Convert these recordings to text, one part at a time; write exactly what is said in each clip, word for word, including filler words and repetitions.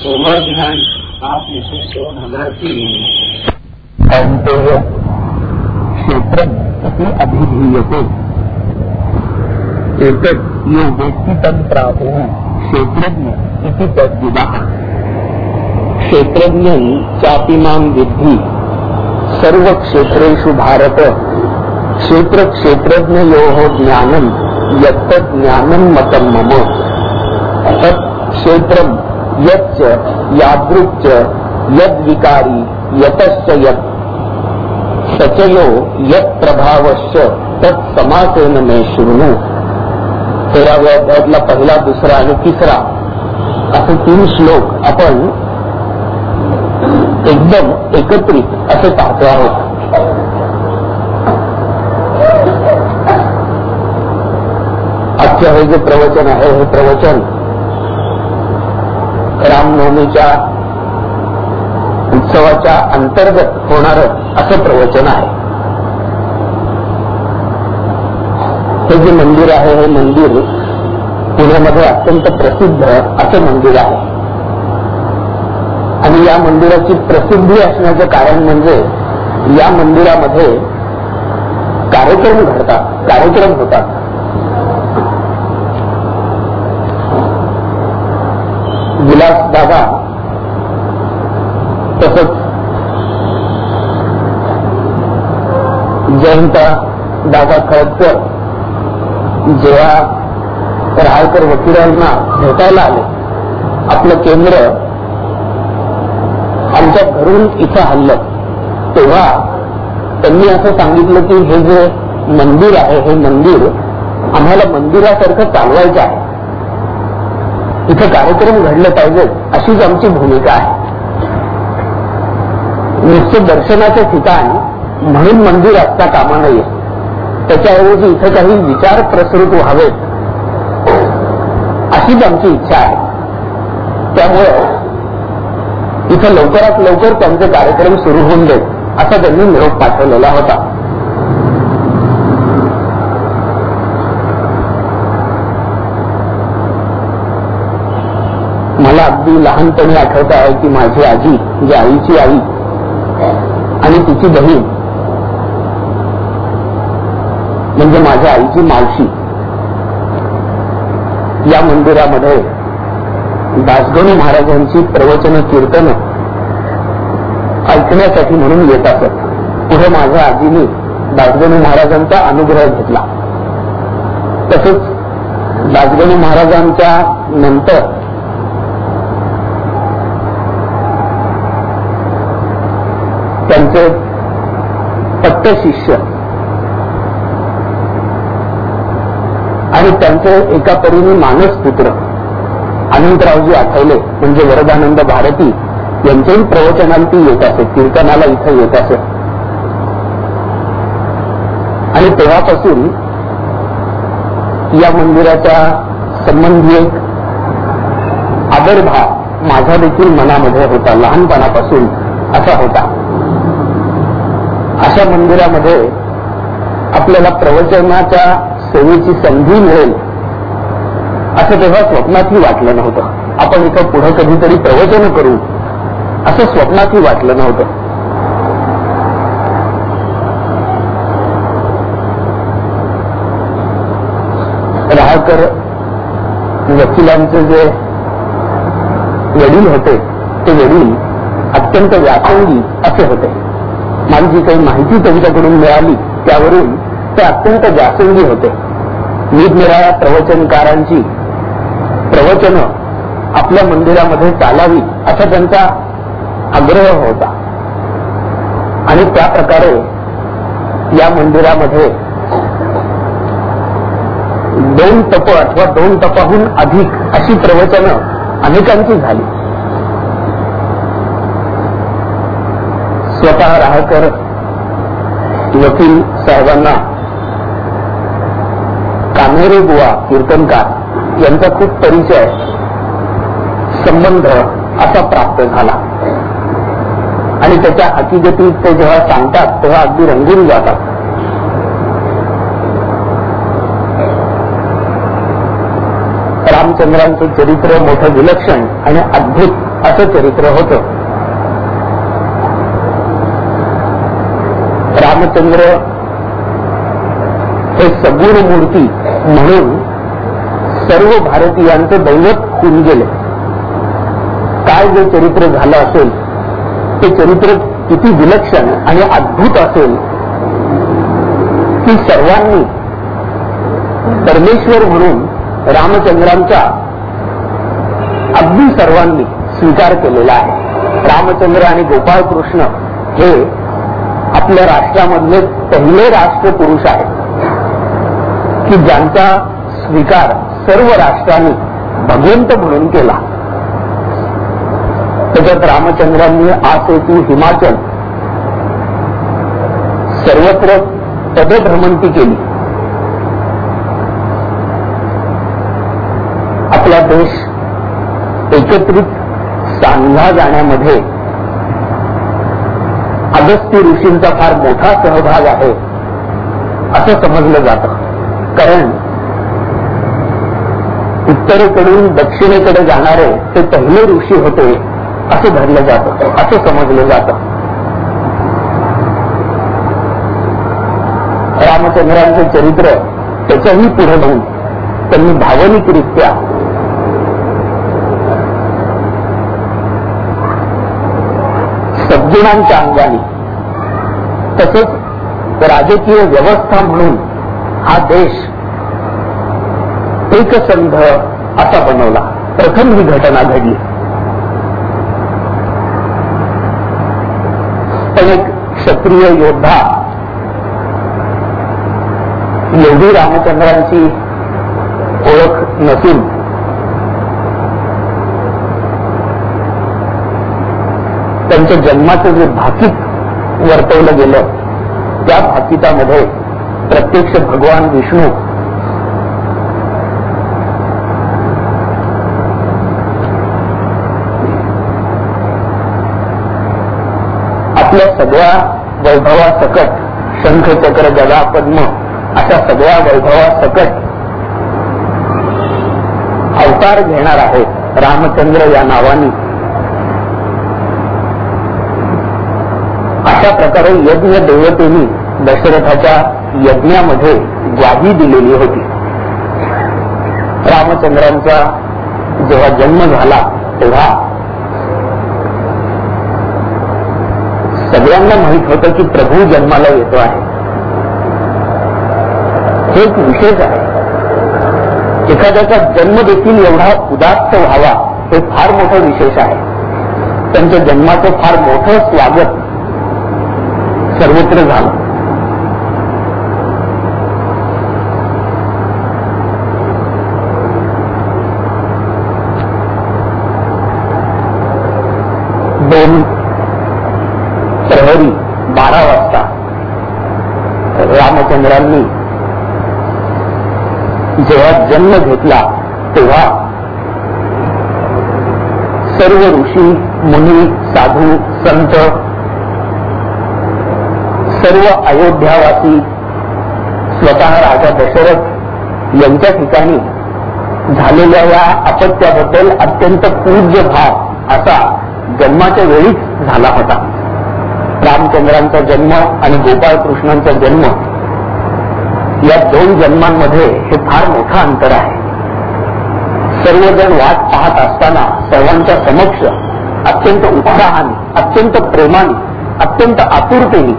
ध्यान आप दोन हजार तीन क्षेत्र अभिधीयते एक यो व्यक्ति तद प्राप्त क्षेत्रज्ञ इति तद्विदः क्षेत्रज्ञ चापिमां विद्धि सर्व क्षेत्रेषु भारत क्षेत्र क्षेत्रज्ञयोः ज्ञानं यत्तत् ज्ञानं मतं मम तत् क्षेत्रं यच्च यादृक्च यद्विकारी यतश्च यत् सचयो यत् प्रभावश्च तत् समासेन मे शृणु. तेराव्या अध्यायातला पहिला, दुसरा आणि तिसरा असे तीन श्लोक आपण एकदम एकत्रित असे पाहतो आहोत. आजचे हे जे प्रवचन आहे हे प्रवचन रामनवमीच्या उत्सवाच्या अंतर्गत होणारं असं प्रवचन आहे. हे जे मंदिर आहे हे मंदिर पुण्यामध्ये अत्यंत प्रसिद्ध असं मंदिर आहे आणि या मंदिराची प्रसिद्धी असण्याचं कारण म्हणजे या मंदिरामध्ये कार्यक्रम घडतात, कार्यक्रम होतात. विलास दादा तसंच जयंत दादा खळदकर जेव्हा रायकर वकिलांना भेटायला आले, आपलं केंद्र आमच्या घरून इथं हल्लं, तेव्हा त्यांनी असं सांगितलं की हे जे मंदिर आहे हे मंदिर आम्हाला मंदिरासारखं चालवायचं आहे, इथं कार्यक्रम घडले पाहिजेत अशीच आमची भूमिका आहे. नुसतं दर्शनाचं ठिकाण म्हणून मंदिर असता कामा नये, त्याच्याऐवजी इथं काही विचार प्रसृत व्हावेत अशीच आमची इच्छा आहे. त्यामुळे इथं लवकरात लवकर त्यांचे कार्यक्रम सुरू होऊन देत असा त्यांनी निरोप पाठवलेला होता. मला अगदी लहानपणी आठवत आहे की माझी आजी, जी आईची आई आणि तिची बहीण म्हणजे माझ्या आईची मावशी या मंदिरामध्ये दासगणू महाराजांची प्रवचन कीर्तन ऐकण्यासाठी म्हणून येत असत. पुढे माझ्या आजीने दासगणू महाराजांचा अनुग्रह घेतला. तसंच दासगणू महाराजांच्या नंतर त्यांचे पट्ट शिष्य आणि त्यांचे एका परीने मानस पुत्र अनंतरावजी आठवले म्हणजे वरदानंद भारती यांच्याही प्रवचनाला ती येत असे, कीर्तनाला इथं येत असे. आणि तेव्हापासून या मंदिराच्या संबंधी एक आदरभाव माझ्या देखील मनामध्ये होता, लहानपणापासून असा होता. अशा मंदिरामध्ये आपल्याला प्रवचनाच्या सेवेची संधी मिळेल असं तेव्हा स्वप्नातही वाटलं नव्हतं. आपण इथं पुढे कधीतरी प्रवचन करू असं स्वप्नातही वाटलं नव्हतं. राहकर वकिलांचे जे वडील होते ते वडील अत्यंत व्यासंगी असे होते. मला जी काही माहिती त्यांच्याकडून मिळाली त्यावरून ते अत्यंत व्यासंगी होते. निरनिराळ्या प्रवचनकारांची प्रवचन आपल्या मंदिरामध्ये चालावी असा त्यांचा आग्रह होता आणि त्या प्रकारे या मंदिरामध्ये दोन तप अथवा दोन तपाहून अधिक अशी प्रवचनं अनेकांची झाली. स्वतः राहकर वकील साहेबांना कान्हेरे बुवा कीर्तनकार यांचा खूप परिचय संबंध असा प्राप्त झाला आणि त्याच्या हकीकती ते जेव्हा सांगतात तेव्हा अगदी रंगून जातात. रामचंद्रांचं चरित्र मोठं विलक्षण आणि अद्भुत असं चरित्र होतं. रामचंद्र हे सगुण मूर्ती म्हणून सर्व भारतीयांचं दैवत होऊन गेले. काय जे चरित्र झालं असेल ते चरित्र किती विलक्षण आणि अद्भुत असेल की सर्वांनी परमेश्वर म्हणून रामचंद्रांचा अगदी सर्वांनी स्वीकार केलेला आहे. रामचंद्र आणि गोपाळ कृष्ण हे आपल्या राष्ट्रामधले पहिले राष्ट्रपुरुष आहेत की ज्यांचा स्वीकार सर्व राष्ट्रांनी भगवंत म्हणून केला. त्याच्यात रामचंद्रांनी आसेतू हिमाचल सर्वत्र पदभ्रमंती केली. आपला देश एकत्रित सांधला जाण्यामध्ये अगस्त्य ऋषींचा फार मोठा सहभाग आहे असं समजलं जातं. कारण उत्तरेकडून दक्षिणेकडे जाणारे ते पहिले ऋषी होते असं धरलं जातं, असं समजलं जातं. रामचंद्रांचे चरित्र त्याच्याही पुढे जाऊन त्यांनी भावनिकरित्या सद्गुणांच्या अंगाने तसंच राजकीय व्यवस्था म्हणून हा देश एकसंध असा बनवला. प्रथम ही घटना घडली. पण एक क्षत्रिय योद्धा एवढी रामचंद्रांची ओळख नसून त्यांच्या जन्माचं जे भाकीत वर्तवलं गेलं त्या भाकितामध्ये प्रत्यक्ष भगवान विष्णू आपल्या सगळ्या वैभवासकट शंख चक्र गदा पद्म अशा सगळ्या वैभवासकट अवतार घेणार आहेत रामचंद्र या नावाने. अशा प्रकारे यज्ञ देवतेनी दशरथाच्या यज्ञामध्ये ग्वाही दिलेली होती. रामचंद्रांचा जेव्हा जन्म झाला तेव्हा सगळ्यांना माहित होतं की प्रभू जन्माला येतो आहे. हे एक विशेष आहे. एखाद्याचा जन्म देखील एवढा उदात्त व्हावा हे फार मोठं विशेष आहे. त्यांच्या जन्माचं फार मोठं स्वागत सर्वत्र झालं. दोन प्रहरी बारा वाजता रामचंद्रांनी जेव्हा जन्म घेतला तेव्हा सर्व ऋषी मुनी साधू संत सर्व अयोध्यावासी स्वतः राजा दशरथ यांच्या ठिकाणी झालेल्या या अपत्याबद्दल अत्यंत पूज्य भाव असा जन्माच्या वेळीच झाला होता. रामचंद्रांचा जन्म आणि गोपाळ कृष्णांचा जन्म या दोन जन्मांमध्ये हे फार मोठं अंतर आहे. सर्वजण वाट पाहत असताना सर्वांच्या समक्ष अत्यंत उत्साहाने अत्यंत प्रेमाने अत्यंत आतुरतेने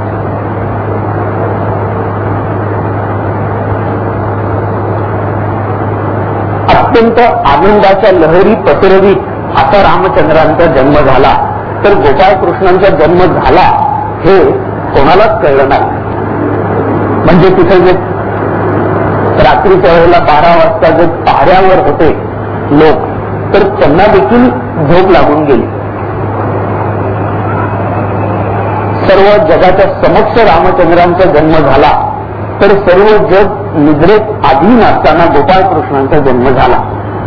अत्यंत आनंदाच्या लहरी पसरवीत असा रामचंद्रांचा जन्म झाला. तर गोपाळ कृष्णांचा जन्म झाला हे कोणालाच कळलं नाही. म्हणजे तिथे जे रात्रीच्या वेळेला बारा वाजता जे पहाऱ्यावर होते लोक तर त्यांना देखील झोप लागून गेली. सर्व जगाच्या समक्ष रामचंद्रांचा जन्म झाला तर सर्व जग निद्रेत अधीन असताना गोपाळ कृष्णांचा जन्म झाला.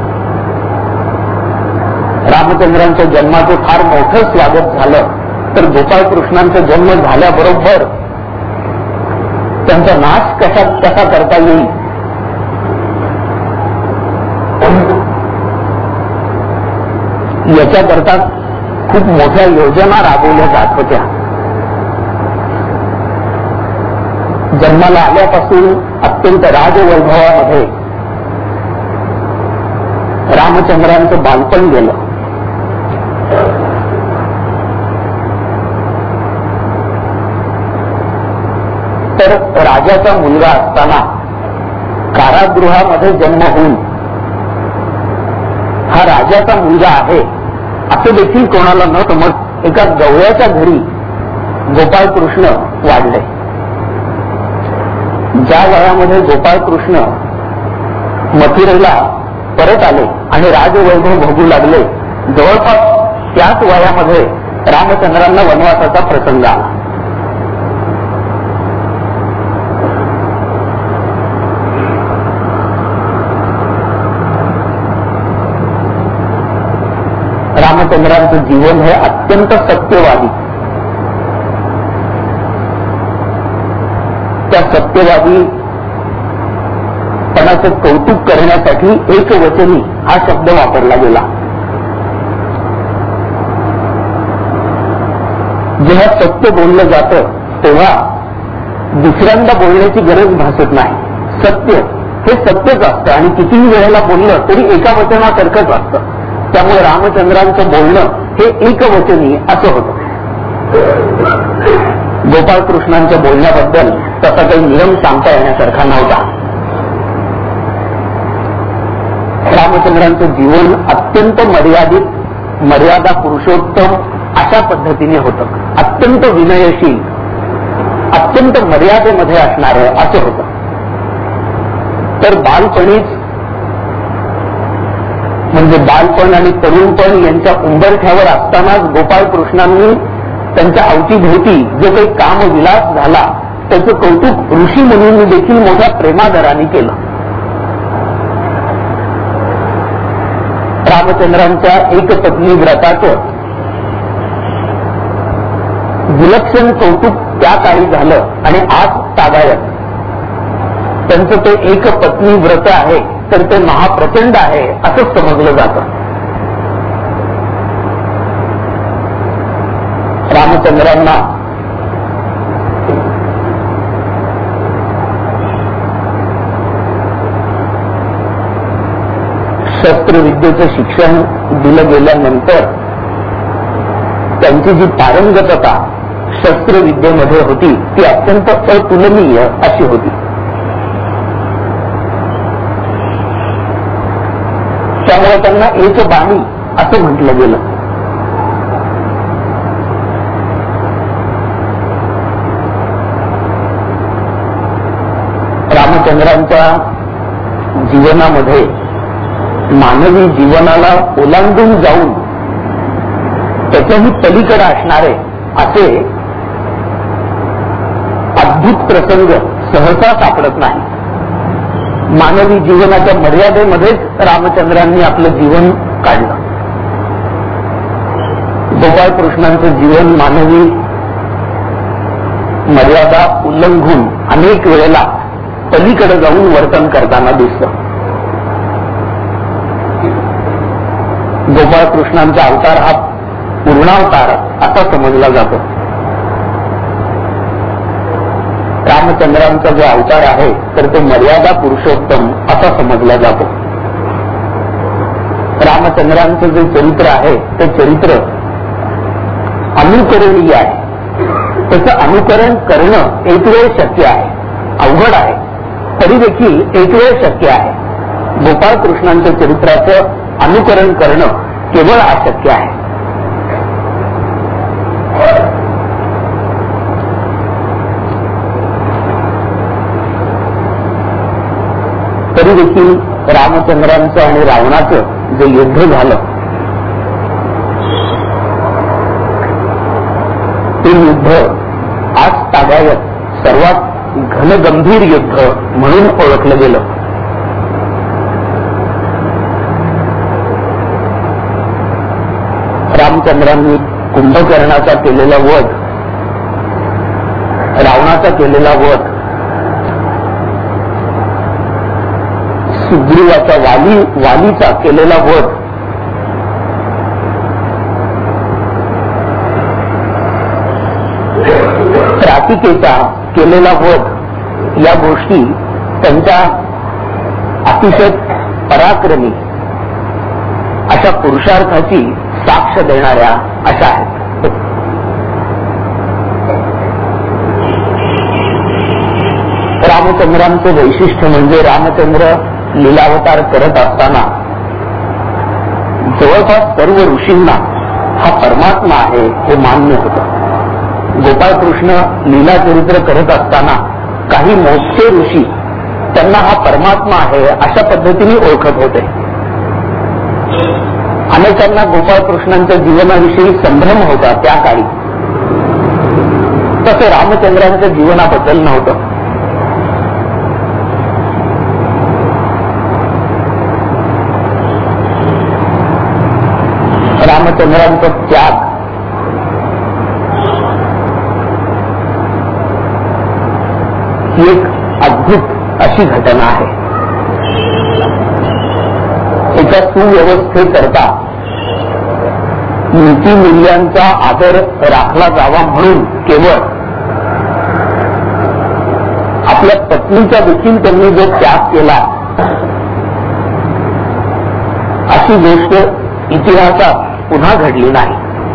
रामचंद्रांच्या जन्माचं फार मोठं स्वागत झालं तर गोपाळ कृष्णांचा जन्म झाल्याबरोबर त्यांचा नाश कसा कसा करता येईल याच्याकरता खूप मोठ्या योजना राबवल्या जात होत्या. जन्माला आल्यापासून अत्यंत राजवैभवामध्ये रामचंद्रांचं बालपण गेलं. तर राजाचा मुलगा असताना कारागृहामध्ये जन्म होऊन हा राजाचा मुलगा आहे असं देखील कोणाला न समज एका गवळ्याच्या घरी गोपाळकृष्ण वाढले. ज्या वयामध्ये गोपाळकृष्ण मथुरेला परत आले आणि राजवैभव भोगू लागले, जवळपास त्याच वयामध्ये रामचंद्रांना वनवासाचा प्रसंग आला. रामचंद्रांचं जीवन हे अत्यंत सत्यवादी. त्या सत्यवादी पणाचं कौतुक करण्यासाठी एकवचनी हा शब्द वापरला गेला. जेव्हा सत्य बोललं जातं तेव्हा दुसऱ्यांदा बोलण्याची गरज भासत नाही. सत्य हे सत्यच असतं आणि कितीही वेळेला बोललं तरी एका वचनासारखंच असतं. त्यामुळे रामचंद्रांचं बोलणं हे एकवचनी असं होतं. गोपाळकृष्णांच्या बोलण्याबद्दल तसा काही नियम सांगता येण्यासारखा नव्हता. रामचंद्रांचं जीवन अत्यंत मर्यादित, मर्यादा पुरुषोत्तम अशा पद्धतीने होतं. अत्यंत विनयशील, अत्यंत मर्यादेमध्ये असणारं असं होतं. तर बालपणीच म्हणजे बालपण आणि तरुणपण यांच्या उंबरठ्यावर असतानाच गोपाळकृष्णांनी त्यांच्या अवतीभोवती जो काही कामविलास झाला त्याचं कौतुक ऋषी मुनींनी देखील मोठ्या प्रेमादराने केलं. रामचंद्रांच्या एकपत्नी व्रताचं विलक्षण कौतुक त्या काळी झालं आणि आज तागायत त्यांचं ते एकपत्नी व्रत आहे तर ते महाप्रचंड आहे असंच समजलं जातं. रामचंद्रांना शस्त्रविद्येचं शिक्षण दिलं गेल्यानंतर त्यांची जी पारंगतता शस्त्रविद्येमध्ये होती ती अत्यंत अतुलनीय अशी होती. त्यामुळे त्यांना एक बाणी असं म्हटलं गेलं. रामचंद्रांच्या जीवनामध्ये मानवी जीवनाला ओलांडून जाऊन त्याच्याही पलीकडे असणारे असे अद्भुत प्रसंग सहसा सापडत नाही. मानवी जीवनाच्या मर्यादेमध्येच रामचंद्रांनी आपलं जीवन काढलं. गोपाळकृष्णांचं जीवन मानवी मर्यादा उल्लंघून अनेक वेळेला पलीकडे जाऊन वर्तन करताना दिसतं. गोपाळकृष्णांचा अवतार हा पूर्णावतार असा समजला जातो. रामचंद्रांचा जो अवतार आहे तर तो मर्यादा पुरुषोत्तम असा समजला जातो. रामचंद्रांचं जे चरित्र आहे ते चरित्र अनुकरणीय आहे. त्याचं अनुकरण करणं एक वेळ शक्य आहे, अवघड आहे, तरी देखील एक वेळ शक्य आहे. गोपाळकृष्णांच्या चरित्राचं अनुकरण करणं केवळ अशक्य आहे. तरी देखील रामचंद्रांचं आणि रावणाचं जे युद्ध झालं ते युद्ध आज तागायत सर्वात घनगंभीर युद्ध म्हणून ओळखलं गेलं. रामचंद्रांनी कुंभकर्णाचा केलेला वध, रावणाचा केलेला वध, सुग्रीवाचा वाली वालीचा केलेला वध घातिकेचा केलेला वध या गोष्टी त्यांच्या अतिशय पराक्रमी अशा पुरुषार्थाची साक्ष देणाऱ्या अशा आहेत. रामचंद्रांचं वैशिष्ट्य म्हणजे रामचंद्र लीलावतार करत असताना जवळपास सर्व ऋषींना हा परमात्मा आहे हे मान्य होतं. गोपाळकृष्ण लीला चरित्र करत असताना काही मोठे ऋषी त्यांना हा परमात्मा आहे अशा पद्धतीने ओळखत होते. अनेकांना गोपाळकृष्णांच्या जीवनाविषयी संभ्रम होता त्या काळी. तसं रामचंद्रांच्या जीवनाबद्दल नव्हतं. रामचंद्रांचा त्याग ही एक अद्भुत अशी घटना आहे. एका सुव्यवस्थेकरता नीतिमूल्यांचा आदर राखला जावा म्हणून केवळ आपल्या पत्नीचा देखील त्यांनी जो त्याग केला अशी गोष्ट इतिहासात पुन्हा घडली नाही.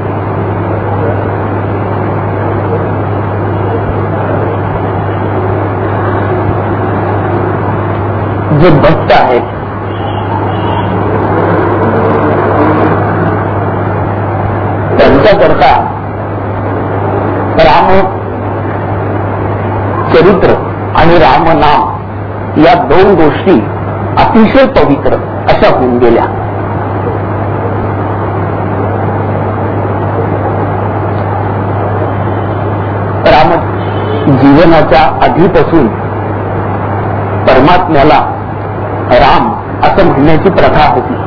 जे भक्त आहेत त्यांच्याकरता राम चरित्र आणि रामनाम या दोन गोष्टी अतिशय पवित्र अशा होऊन गेल्या. राम जीवनाच्या आधीपासून परमात्म्याला राम असं म्हणण्याची प्रथा होती.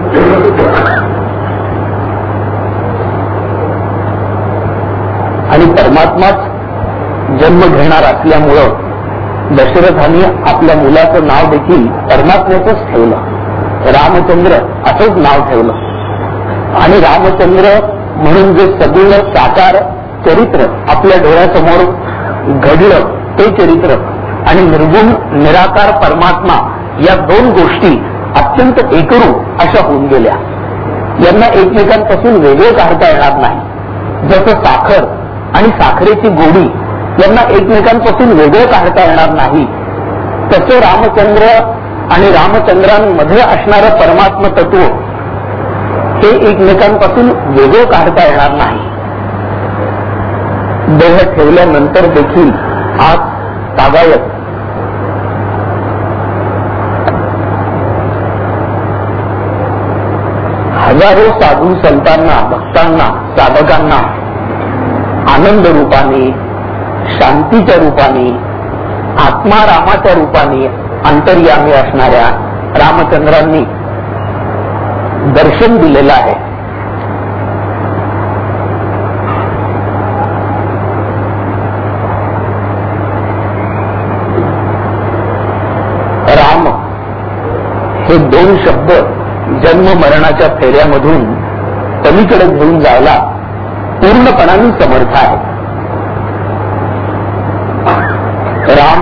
आणि परमात्माच जन्म घेणार असल्यामुळं दशरथाने आपल्या मुलाचं नाव देखील परमात्म्याचंच ठेवलं. रामचंद्र असंच नाव ठेवलं. आणि रामचंद्र म्हणून जे सगुण साकार चरित्र आपल्या डोळ्यासमोर घडलं ते चरित्र आणि निर्गुण निराकार परमात्मा या दोन गोष्टी अत्यंत एकरूप अशा होऊन गेल्या. यांना एकमेकांपासून वेगळे काढता येणार नाही. जसं साखर आणि साखरेची गोडी यांना एकमेकांपासून वेगळे काढता येणार नाही, तसं रामचंद्र आणि रामचंद्रांमध्ये असणारं परमात्म तत्व हे एकमेकांपासून वेगळे काढता येणार नाही. देह ठेवल्यानंतर देखील आज तागायत हजारो साधू संतांना, भक्तांना, साधकांना आनंद रूपाने, शांतीच्या रूपाने, आत्मारामाच्या रूपाने अंतर्यामी असणाऱ्या रामचंद्रांनी दर्शन दिलेलं आहे. राम हे दोन शब्द जन्म मरणाच्या फेऱ्यामधून पलीकडे घेऊन जायला पूर्णपणाने समर्थ आहे. राम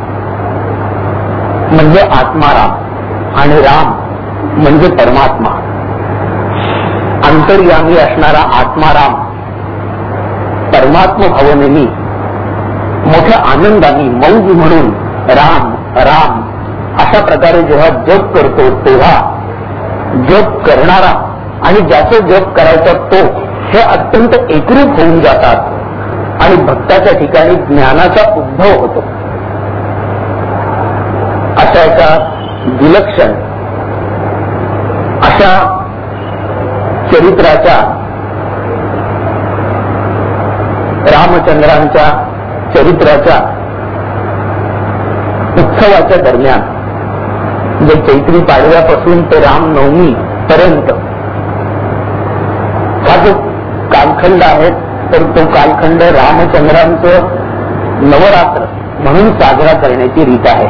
म्हणजे आत्माराम आणि राम म्हणजे परमात्मा. अंतर्यामी असणारा आत्माराम परमात्मा भावनेनी मोठ्या आनंदाने मौज म्हणून राम राम अशा प्रकारे जेव्हा जप करतो तेव्हा जप करणारा आणि ज्याचं जप करायचा तो हे अत्यंत एकरूप होऊन जातात आणि भक्ताच्या ठिकाणी ज्ञानाचा उद्भव होतो. अशा एका विलक्षण अशा चरित्राच्या रामचंद्रांच्या चरित्राच्या उत्सवाच्या दरम्यान जे चैत्री पाडव्यापासून ते रामनवमी पर्यंत हा जो कालखंड आहे तर तो कालखंड रामचंद्रांचं नवरात्र म्हणून साजरा करण्याची रीत आहे.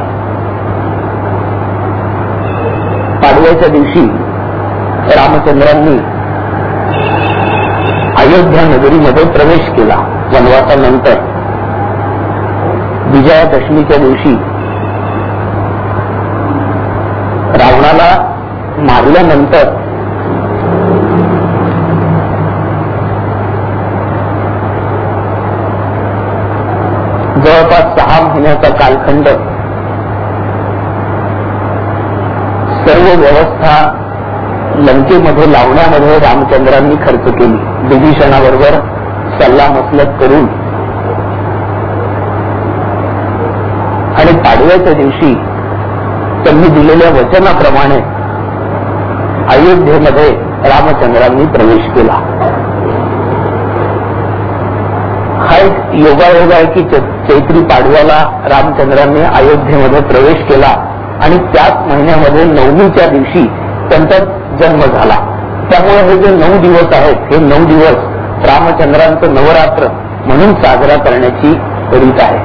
पाडव्याच्या दिवशी रामचंद्रांनी अयोध्या नगरीमध्ये प्रवेश केला वनवासानंतर. विजयादशमीच्या दिवशी रावणाला मारल्यानंतर जवळपास सहा महिन्याचा कालखंड सर्व व्यवस्था लंकेमध्ये लावण्यामध्ये रामचंद्रांनी खर्च केली. विभीषणाबरोबर सल्ला मसलत करून आणि पाडव्याच्या दिवशी त्यांनी दिलेल्या वचनाप्रमाणे अयोध्येमध्ये रामचंद्रांनी प्रवेश केला. हा एक योगायोग आहे की चैत्री पाडव्याला रामचंद्रांनी अयोध्येमध्ये प्रवेश केला आणि त्याच महिन्यामध्ये नवमीच्या दिवशी त्यांचा जन्म झाला. त्यामुळे हे जे नऊ दिवस आहेत हे नऊ दिवस रामचंद्रांचं नवरात्र म्हणून साजरा करण्याची रीत आहे.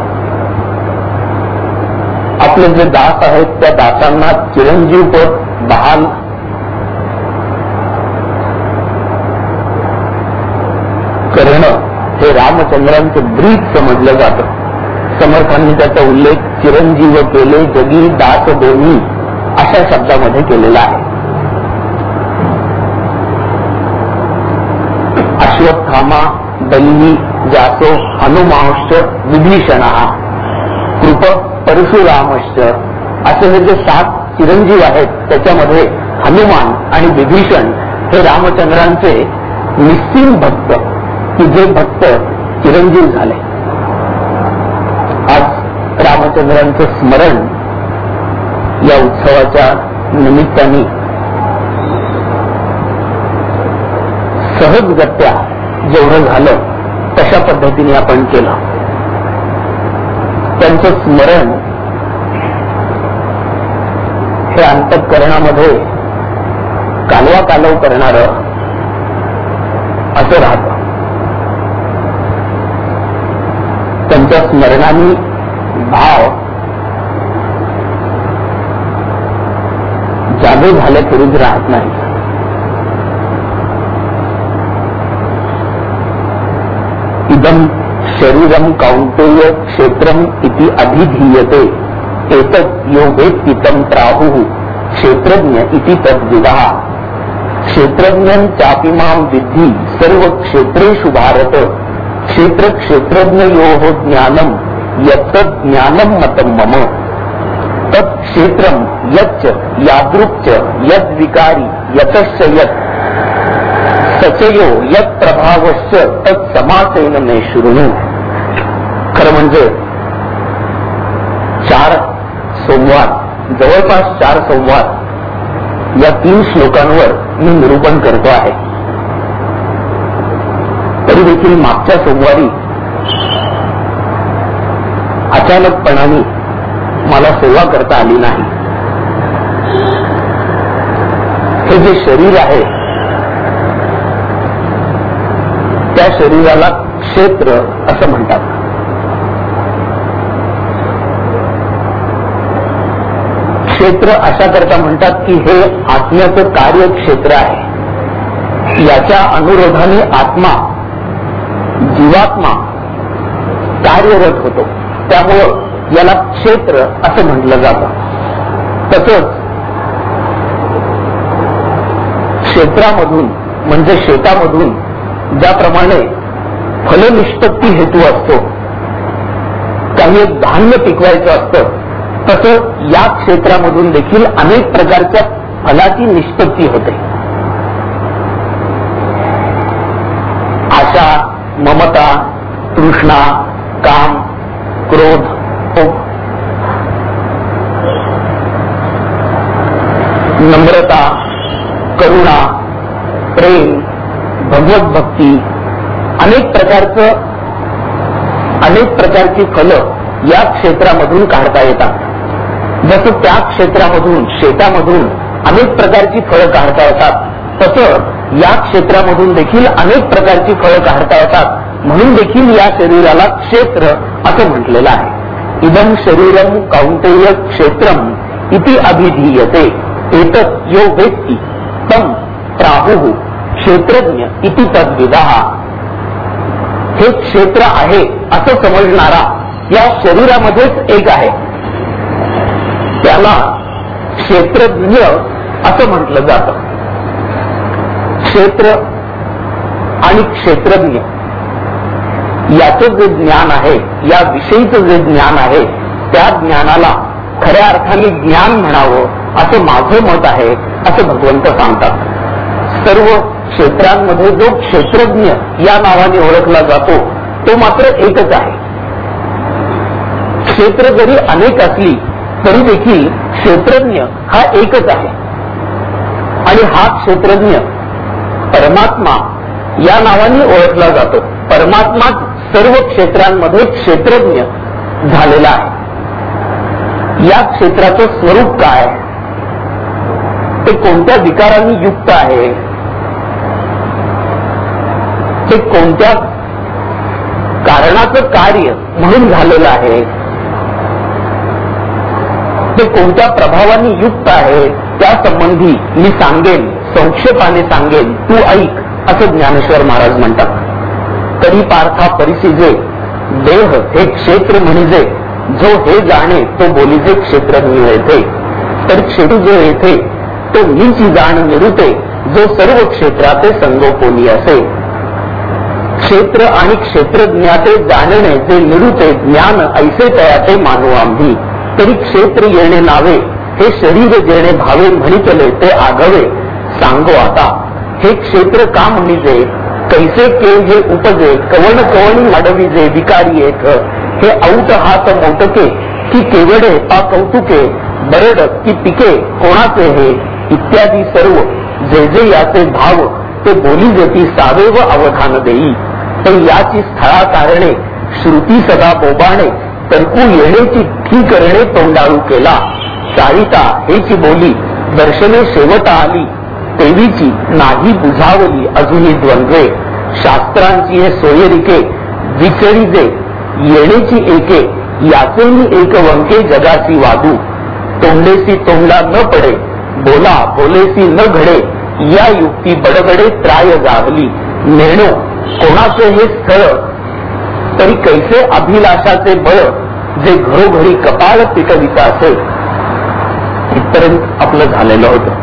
आपले जे दास आहेत त्या दासांना चिरंजीव पद बहाल करणं हे रामचंद्रांचं ब्रीद समजलं जातं. समर्थांनी त्याचा उल्लेख चिरंजीव केले जगी दास दोन्ही अशा शब्दामध्ये केलेला आहे. अश्वत्थामा बली जासो हनुमांश्च विभीषण कृप परशुरामश्च असे हे जे सात चिरंजीव आहेत त्याच्यामध्ये हनुमान आणि विभीषण हे रामचंद्रांचे निस्सीम भक्त की जे भक्त चिरंजीव झाले. आज रामचंद्रांचं स्मरण या उत्सवाच्या निमित्ताने सहजगत्या जेवढं झालं तशा पद्धतीने आपण केलं. त्यांचं स्मरण हे अंतःकरणामध्ये कालवा कालव करणारं असं राहतं. त्यांच्या स्मरणाने भाव जागे झाल्याखेरीज राहत नाही. इदं शरीरम कौंतेय क्षेत्रम इति अभिधीयते एतत् यो वेत्ति तं प्राहुः क्षेत्रज्ञ इति तद्विदः. क्षेत्रज्ञं चापि मां विद्धि सर्व क्षेत्रेषु भारत क्षेत्र क्षेत्रज्ञयोः ज्ञानं यत्तद् ज्ञानं मतं मम. तत् क्षेत्रं यच्च यादृक्च यद्विकारी यतश्च यत् सचयो यत् प्रभावश्च तत् समासेन मे शृणु. खरं म्हणजे चार संवाद जवळपास चार संवाद या तीन श्लोकांवर मी निरूपण करतो आहे. तरी देखील मागच्या सोमवारी अचानकपणाने मला सेवा करता आली नाही. हे जे शरीर आहे त्या शरीराला क्षेत्र असं म्हणतात. क्षेत्र अशा करता म्हणतात की हे आत्म्याचं कार्यक्षेत्र आहे. याच्या अनुरोधाने आत्मा जीवात्मा कार्यरत होतो. त्यामुळं याला क्षेत्र असं म्हटलं जातं. तसंच क्षेत्रामधून म्हणजे शेतामधून ज्याप्रमाणे फलनिष्पत्ती हेतू असतो, काही एक धान्य पिकवायचं असतं, तसं या क्षेत्रामधून देखील अनेक प्रकारच्या फलाची निष्पत्ती होते. आशा, ममता, तृष्णा, काम, क्रोध, नम्रता, करुणा, प्रेम, भगवत भक्ती अनेक प्रकारचं अनेक प्रकारची फलं या क्षेत्रामधून काढता येतात. जसं त्या क्षेत्रामधून शेतामधून अनेक प्रकारची फळं काढता येतात, तसं या क्षेत्रामधून देखील अनेक प्रकारची फळं काढता येतात. म्हणून देखील या शरीराला क्षेत्र असं म्हटलेलं आहे. इदं शरीरम कौंतेय क्षेत्रम इति अभिधीयते एतत् यो वेत्ति तं प्राहुः क्षेत्रज्ञ इति तद्विदः. हे क्षेत्र आहे असं समजणारा या शरीरामध्येच एक आहे. त्याला क्षेत्रज्ञ असं म्हटलं जातं. क्षेत्र आणि क्षेत्रज्ञ याचं जे ज्ञान आहे, या विषयीचं जे ज्ञान आहे, त्या ज्ञानाला खऱ्या अर्थाने ज्ञान म्हणावं असं माझं मत आहे, असं भगवंत सांगतात. सर्व क्षेत्रांमध्ये जो क्षेत्रज्ञ या नावाने ओळखला जातो तो मात्र एकच आहे. क्षेत्र जरी अनेक असली तरी देखील क्षेत्रज्ञ हा एकच आहे. आणि हा क्षेत्रज्ञ परमात्मा या नावाने ओळखला जातो. परमात्मा सर्व क्षेत्रांमध्ये क्षेत्रज्ञ झालेला आहे. या क्षेत्राचं स्वरूप काय, ते कोणत्या विकारांनी युक्त आहे, ते कोणत्या कारणाचं कार्य म्हणून झालेलं आहे, ते कोणत्या प्रभावांनी युक्त आहे, त्या संबंधी मी सांगेन, संक्षेपाने सांगेन, तू ऐक, असं ज्ञानेश्वर महाराज म्हणतात. तरी पार्था परिसिजे देह हे क्षेत्र म्हणजे, जो हे जाणे तो बोलीचे क्षेत्रज्ञ येथे. तर क्षेत्र जो येथे तो मीची जाण निरुते, जो सर्व क्षेत्राचे संगोपनी असे. क्षेत्र आणि क्षेत्रज्ञाते जाणणे जे निरुते ज्ञान ऐसे तयाते मानू आम्ही. तरी क्षेत्र येणे नावे, हे शरीर जेणे भावे म्हणितले ते आगवे. सांगो आता हे क्षेत्र का म्हणिजे, कैसे के हे उपजे, कवण कवणी माडविजे विकारी एक. हे औत हात मोटके की केवडे पा कौतुके, बरड की पिके कोणाचे हे, इत्यादी सर्व जे जे याचे भाव ते बोली जेती सावे व अवधान देई. तर याची स्थळा कारणे श्रुती सदा बोबाणे, तरकू येणेची ठी करणे तोंडाळू केला. चारिता हेची बोली दर्शने शेवटा आली, देवीची नाही बुझावली अजूनही द्वंद्वे. शास्त्रांची हे सोयरिके विचरिजे येणेची एके, याचे मी एक वंके जगासी वादू. तोंडेसी तोंडा न पडे, बोला बोलेसी न घडे, या युक्ती बडबडे त्राय गावली. नेणो कोणाचे हे स्थळ, तरी कैसे अभिलाषाचे बळ, जे घरोघरी कपाळ पिटविता असे. इथपर्यंत आपलं झालेलं होतं.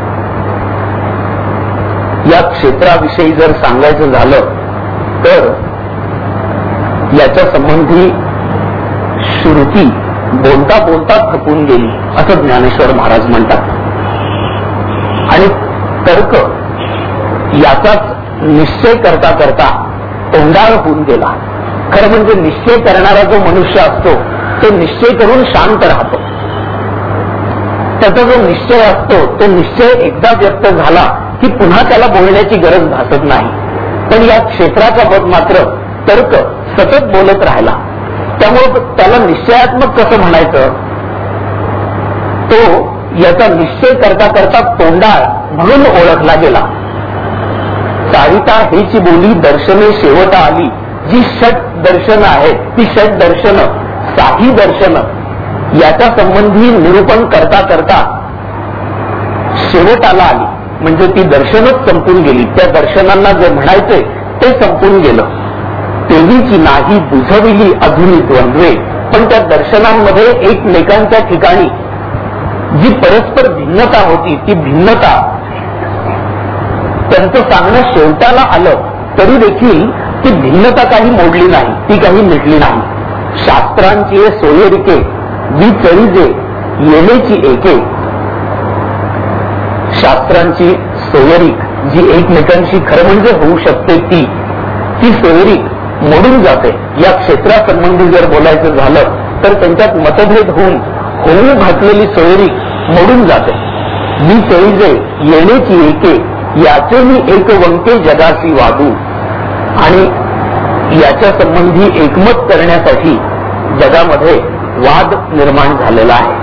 या क्षेत्राविषयी जर सांगायचं झालं तर याच्या संबंधी श्रुती बोलता बोलता थकून गेली असं ज्ञानेश्वर महाराज म्हणतात. आणि तर्क याचाच निश्चय करता करता तोंडाळ होऊन गेला. खरं म्हणजे निश्चय करणारा जो मनुष्य असतो तो निश्चय करून शांत राहतो. त्याचा जो निश्चय असतो तो निश्चय एकदा व्यक्त झाला की पुन्हा त्याला बोलण्याची गरज भासत नाही. पण या क्षेत्राचा पद मात्र तर्क सतत बोलत राहिला. त्यामुळे त्याला निश्चयात्मक कसं म्हणायचं, तो याचा निश्चय करता करता तोंडाळ म्हणून ओळखला गेला. चारिता हेची बोली दर्शने शेवटा आली. जी षट दर्शनं आहेत ती षट दर्शनं साही दर्शनं याच्या संबंधी निरूपण करता करता शेवटाला आली. म्हणजे ती दर्शनच संपून गेली. त्या दर्शनांना जे म्हणायचे ते संपून गेलं. देवीची नाही बुझविली अधुनी द्वंद्वे. पण त्या दर्शनांमध्ये एकमेकांच्या ठिकाणी जी परस्पर भिन्नता होती ती भिन्नता त्यांचं सांगणं शेवटाला आलं तरी देखील ती भिन्नता काही मोडली नाही, ती काही मिटली नाही. शास्त्रांची हे सोयरिके विचरिजे येणेची एके. शास्त्रांची सोयरीक जी एकमेकांशी खरं म्हणजे होऊ शकते ती ती सोयरीक मोडून जाते. या क्षेत्रासंबंधी जर बोलायचं झालं तर त्यांच्यात मतभेद होऊन होऊ घातलेली सोयरीक मोडून जाते. मी चैजे येणेची एके, याचे मी एक वंके जगासी वादू. आणि याच्या संबंधी एकमत करण्यासाठी जगामध्ये वाद निर्माण झालेला आहे.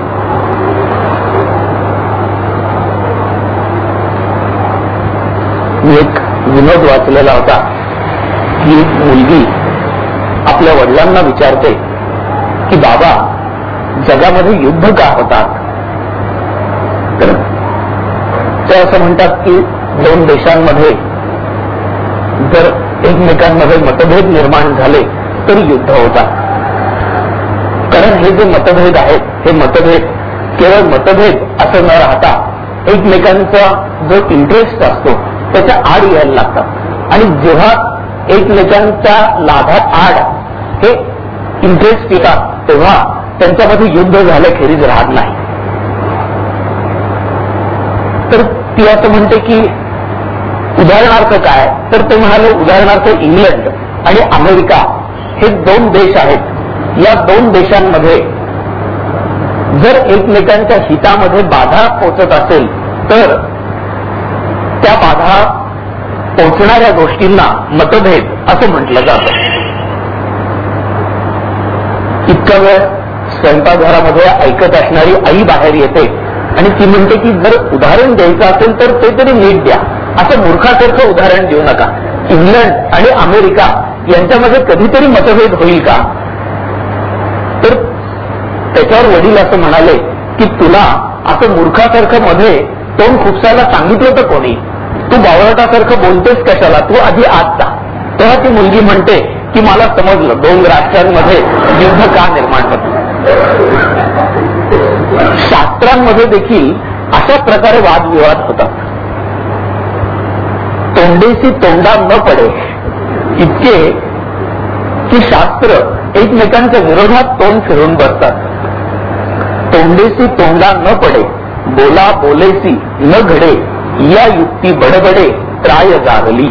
मी एक विनोद वाचलेला होता की एक मुलगी आपल्या वडिलांना विचारते की बाबा जगामध्ये युद्ध का होतात. तर ते असं म्हणतात की दोन देशांमध्ये जर एकमेकांमध्ये मतभेद निर्माण झाले तरी युद्ध होतात. कारण हे जे मतभेद आहेत हे मतभेद केवळ मतभेद असं न राहता एकमेकांचा जो इंटरेस्ट असतो त्याच्या आड यायला लागतात आणि जेव्हा एकमेकांच्या लाभात आड हे इंटरेस्ट येतात तेव्हा त्यांच्यामध्ये युद्ध झाल्याखेरीज राहत नाही. तर ती असं म्हणते की उदाहरणार्थ काय, तर ते म्हणाले उदाहरणार्थ इंग्लंड आणि अमेरिका हे दोन देश आहेत. या दोन देशांमध्ये जर एकमेकांच्या हितामध्ये बाधा पोचत असेल तर त्या बाधा पोचणाऱ्या गोष्टींना मतभेद असं म्हटलं जातं. इतका वेळ स्वयंपाकघरामध्ये ऐकत असणारी आई बाहेर येते आणि ती म्हणते की जर उदाहरण द्यायचं असेल तर ते तरी नीट द्या, असं मूर्खासारखं उदाहरण देऊ नका. इंग्लंड आणि अमेरिका यांच्यामध्ये कधीतरी मतभेद होईल का? तर त्याच्यावर वडील असं म्हणाले की तुला असं मूर्खासारखं मध्ये तोंड खुपसायला सांगितलं तर कोणी? तू बावळटासारखं बोलतेस कशाला? तू आधी आत जा. तेव्हा ती मुलगी म्हणते की मला समजलं दोन राष्ट्रांमध्ये युद्ध का निर्माण होतं. शास्त्रांमध्ये देखील अशा प्रकारे वादविवाद होतात. तोंडेसी तोंडा न पडे इतके की शास्त्र एकमेकांच्या विरोधात तोंड फिरून बसतात. तोंडेसी तोंडा न पडे बोला बोलेसी न घडे या युक्ती बडबडे त्राय जागली.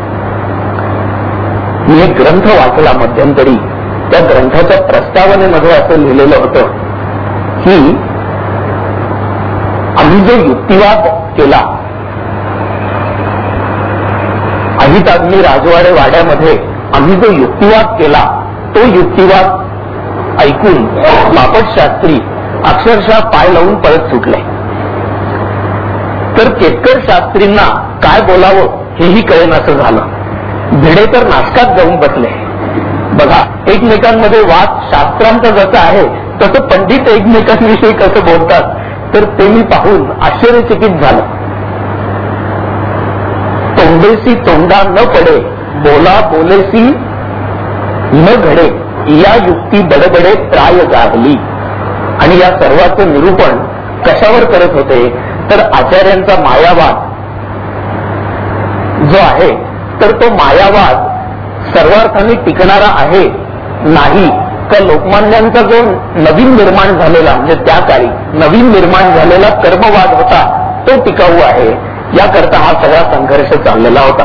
मी एक ग्रंथ वाचला मध्यंतरी. त्या ग्रंथाच्या प्रस्तावनेमध्ये असं लिहिलेलं होतं की आम्ही जो युक्तिवाद केला अहिताग्नी राजवाडे वाड्यामध्ये आम्ही जो युक्तिवाद केला तो युक्तिवाद ऐकून बापट शास्त्री अक्षरशः पाय लावून पळत सुटले. तर केतकर शास्त्रींना काय बोलावं हेही कळेनासं झालं. भिडे तर नाशकात जाऊन बसले. बघा एकमेकांमध्ये वाद शास्त्रांचा जसं आहे तसं पंडित एकमेकांविषयी कसं बोलतात तर ते मी पाहून आश्चर्यचकित झालं. तोंडेसी तोंडा न पडे बोला बोलेसी न घडे या युक्ती बडबडे त्राय गागली. आणि या सर्वाचं निरूपण कशावर करत होते तर आचार्यांचा मायावाद जो आहे तर तो मायावाद सर्वार्थाने टिकणारा आहे नाही का लोकमान्यांचा जो नवीन निर्माण झालेला म्हणजे त्या काळी नवीन निर्माण झालेला कर्मवाद होता तो टिकाऊ आहे याकरता हा सगळा संघर्ष चाललेला होता.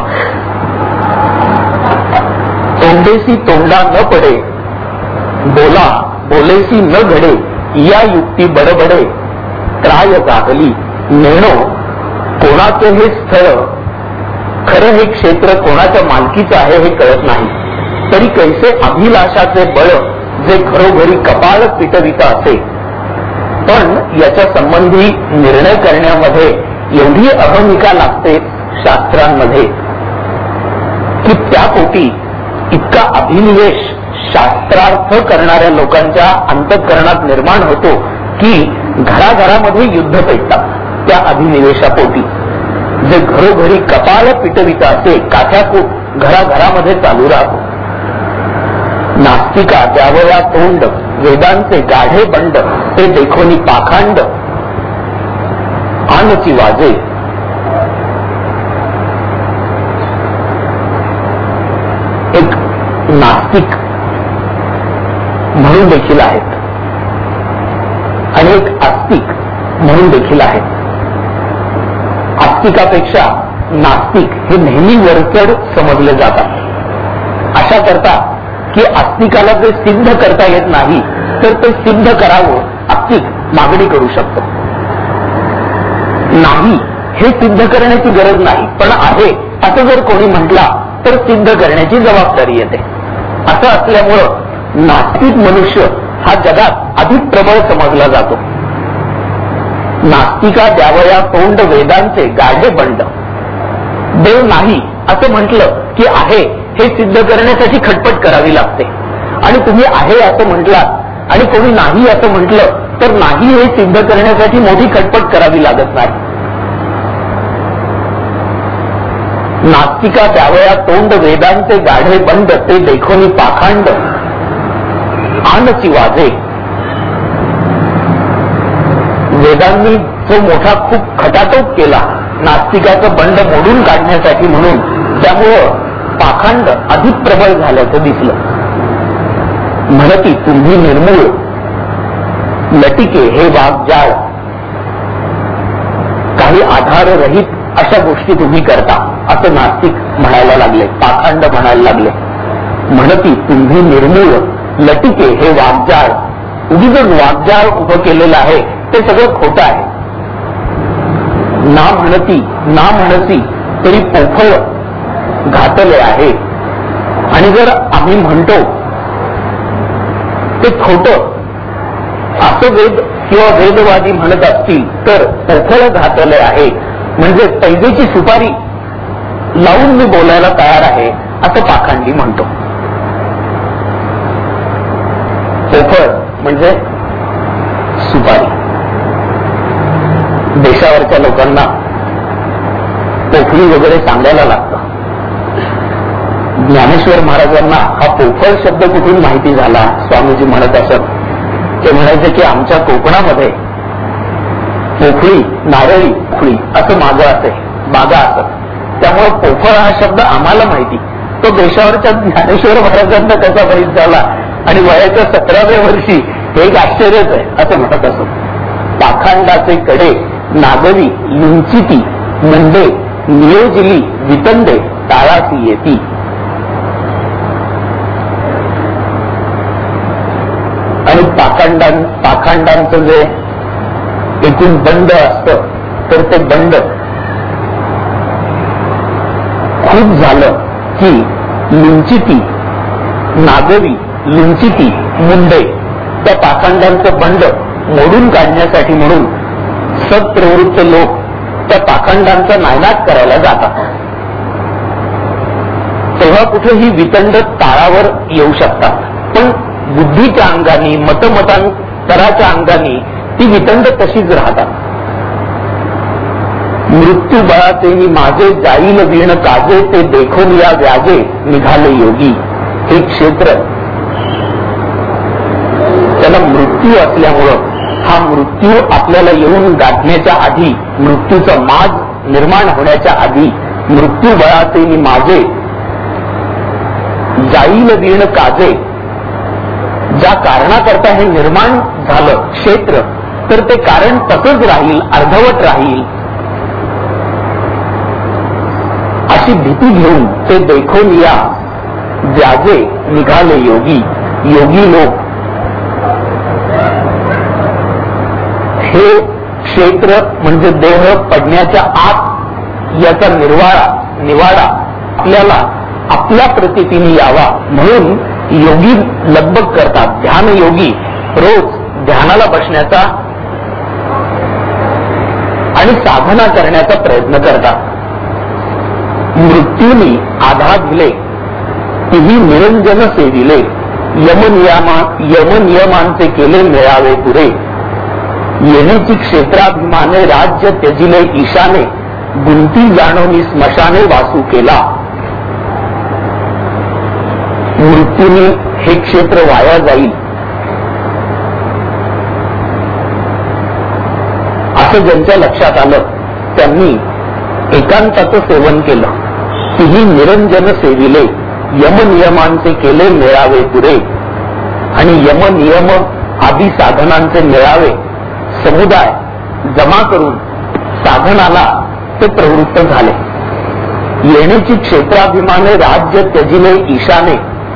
तोंडेसी तोंडा न पडे बोला बोलेसी न घडे या युक्ती बडबडे त्राय गागली. नेणो कोणाचे हे स्थळ खरं हे क्षेत्र कोणाच्या मालकीचं आहे हे कळत नाही तरी कैसे अभिलाषाचे बळ जे घरोघरी कपाळ पिटविता असे. पण याच्या संबंधी निर्णय करण्यामध्ये एवढी अहमिका लागते शास्त्रांमध्ये की त्या पोटी इतका अभिनिवेश शास्त्रार्थ करणाऱ्या लोकांच्या अंतःकरणात निर्माण होतो की घराघरामध्ये युद्ध पेटतात. त्या अभिनिवेशापोटी जे घरोघरी कपाळ पिटविता असे काठ्याकूट घराघरामध्ये चालू राहतो. नास्तिका द्यावया तोंड वेदांचे गाढे बंड ते देखोनी पाखांड आनची वाजे. एक नास्तिक म्हणून देखील आहेत आणि एक आस्तिक म्हणून देखील आहेत. आस्तिकापेक्षा नास्तिक हे नेहमी वरचढ समजले जातात. अशा करता की आस्तिकाला ते सिद्ध करता येत नाही तर ते सिद्ध करावं आस्तिक मागणी करू शकतो. नाही हे सिद्ध करण्याची गरज नाही पण आहे असं जर कोणी म्हटला तर सिद्ध करण्याची जबाबदारी येते. असं असल्यामुळं नास्तिक मनुष्य हा जगात अधिक प्रबळ समजला जातो. नास्तिका द्यावया तोंड वेदांचे गाढे बंड. देव नाही असं म्हटलं की आहे हे सिद्ध करण्यासाठी खटपट करावी लागते आणि तुम्ही आहे असं म्हटलात आणि कोणी नाही असं म्हटलं तर नाही हे सिद्ध करण्यासाठी मोठी खटपट करावी लागत नाही. नास्तिका द्यावया तोंड वेदांचे गाढे बंड ते देखोनी पाखांड आनची वाजे वेदांनी जो मोठा खूप खटाटोप केला नास्तिकाचं बंड मोडून काढण्यासाठी म्हणून, त्यामुळं पाखंड अधिक प्रबळ झाल्याचं दिसलं. म्हणती तुम्ही निर्मूळ लटिके हे वाघजाळ, काही आधाररहित अशा गोष्टी तुम्ही करता असं नास्तिक म्हणायला लागले, पाखंड म्हणायला लागले. म्हणती तुम्ही निर्मूळ लटिके हे वाघजाळ, उगीच वाघजाळ उभं केलेलं आहे ते सगळं खोटं आहे. ना म्हणती ना म्हणती तरी पोफळ घातले आहे. आणि जर आम्ही म्हणतो ते खोटं असं वेद किंवा वेदवादी म्हणत असतील तर पोफळ घातले आहे म्हणजे पैजेची सुपारी लावून मी बोलायला तयार आहे असं पाखंडी म्हणतो. पोफळ म्हणजे सुपारी. देशावरच्या लोकांना पोफळी वगैरे सांगायला लागतं. ज्ञानेश्वर महाराजांना हा पोफळ शब्द कुठून माहिती झाला स्वामीजी म्हणत असत. ते म्हणायचे की आमच्या कोकणामध्ये पोफळी नारळी पोफळी असं मागं असे बागा असत, त्यामुळे पोफळ हा शब्द आम्हाला माहिती. तो देशावरच्या ज्ञानेश्वर महाराजांना कसा माहीत झाला आणि वयाच्या सतराव्या वर्षी हे एक आश्चर्यच आहे असं म्हणत असत. पाखंडाचे कडे नागवी लुंचिती मुंडे नियोजिली वितंडे ताळासी येती. आणि पाखंडां पाखंडांचं जे एकूण बंड असतं तर ते बंड खूप झालं की लुंचिती नागवी लुंचिती मुंडे त्या पाखंडांचं बंड मोडून काढण्यासाठी म्हणून सत्प्रवृत्त लोक त्या पाखंडांचा नायनाट करायला जातात. तेव्हा कुठे ही वितंड ताळावर येऊ शकतात, पण बुद्धीच्या अंगाने मतमतांतराच्या अंगाने ती वितंड तशीच राहतात. मृत्यू बळाचेही माझे जाईल वीण काजे ते देखून या व्याजे निघाले योगी. हे क्षेत्र त्याला मृत्यू असल्यामुळं हा मृत्यू आपल्याला येऊन गाठण्याच्या आधी, मृत्यूचा माज निर्माण होण्याच्या आधी मृत्यू बळाचेही माझे जाईल वीण काजे, ज्या कारणाकरता हे निर्माण झालं क्षेत्र तर ते कारण तसंच राहील, अर्धवट राहील अशी भीती घेऊन ते देखून या व्याजे निघाले योगी. योगी लोक हे क्षेत्र म्हणजे देह पडण्याच्या आत याचा निर्वाळा निवाडा आपल्याला आपल्या प्रतीतीने यावा म्हणून योगी लगबग करतात. ध्यान योगी रोज ध्यानाला बसण्याचा आणि साधना करण्याचा प्रयत्न करतात. मृत्यूनी आधा दिले तिही निरंजन सेविले, यमनियमा यमनियमांचे केले मिळावे पुरे. येण्याची क्षेत्राभिमाने राज्य त्यजिले ईशाने, गुंती जाणोनी स्मशाने वासू केला. मृत्यूने हे क्षेत्र वाया जाईल असं ज्यांच्या लक्षात आलं त्यांनी एकांताचं सेवन केलं. तिही निरंजन सेविले, यमनियमांचे केले मेळावे पुरे. आणि यमनियम आदी साधनांचे मेळावे समुदाय जमा करून साधनाला ते प्रवृत्त झाले. येण्याची क्षेत्राभिमाने राज्य त्यजिले ईशाने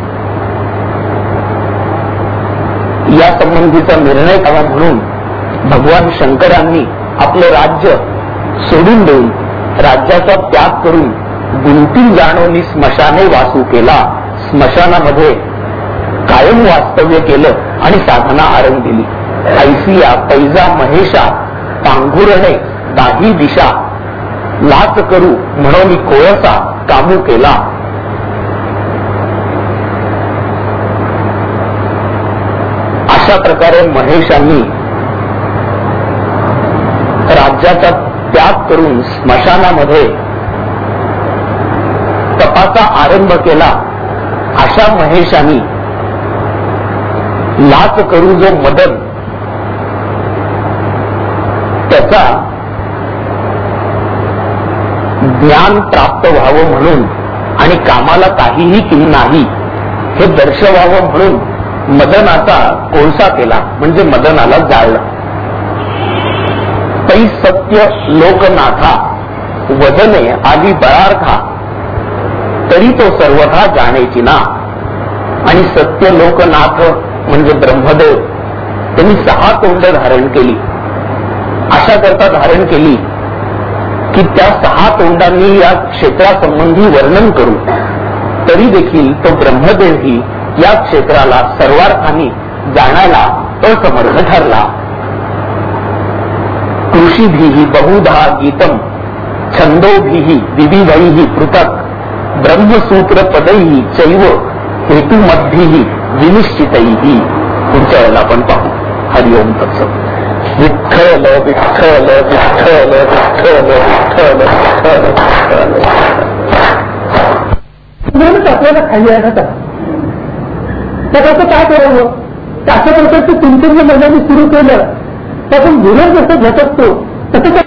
या संबंधीचा निर्णय करावा म्हणून भगवान शंकरांनी आपलं राज्य सोडून देऊन राज्याचा त्याग करून गुंती जाणोनी स्मशाने वासू केला. स्मशानामध्ये कायम वास्तव्य केलं आणि साधना आरंभ दिली. ऐसिया पैजा महेशा पांघुरणे दाही दिशा, लाच करू म्हणून कोळसा कामू केला. अशा प्रकारे महेशांनी राज्याचा त्याग करून स्मशानामध्ये तपाचा आरंभ केला. अशा महेशांनी लाच करू जो मदन त्याचा ज्ञान प्राप्त व्हावं म्हणून आणि कामाला काहीही किम नाही हे दर्शवावं म्हणून मदनाचा कोळसा केला, म्हणजे मदनाला जाळलं. तै सत्य लोकनाथा वदने आली बळार्था, तरी तो सर्वथा जाणेची ना. आणि सत्य लोकनाथ म्हणजे ब्रह्मदेव त्यांनी सहा तोंड धारण केली. अशा करता धारण केली की त्या सहा तोंडांनी या क्षेत्रासंबंधी वर्णन करू, तरी देखील तो ब्रह्मदेवही या क्षेत्राला सर्वार्थाने जाणायला असमर्थ ठरला. कृषीभिः बहुधा गीतम छंदोभिः विविधैः पृथक ब्रह्मसूत्र पदैः चैव हेतुमध्यैः विनिश्चितैः. पुढच्या वेळेला आपण पाहू. हरिओम तत्सत. विठ्ठल विठ्ठल विठ्ठल विठ्ठल विठ्ठल विठ्ठल आपल्याला खाली आहे का? त्याचं काय करावं? त्याच्या प्रकारचं चिंतन महिन्यांनी सुरू केलं तर आपण गुन्हा जसं झटकतो तसं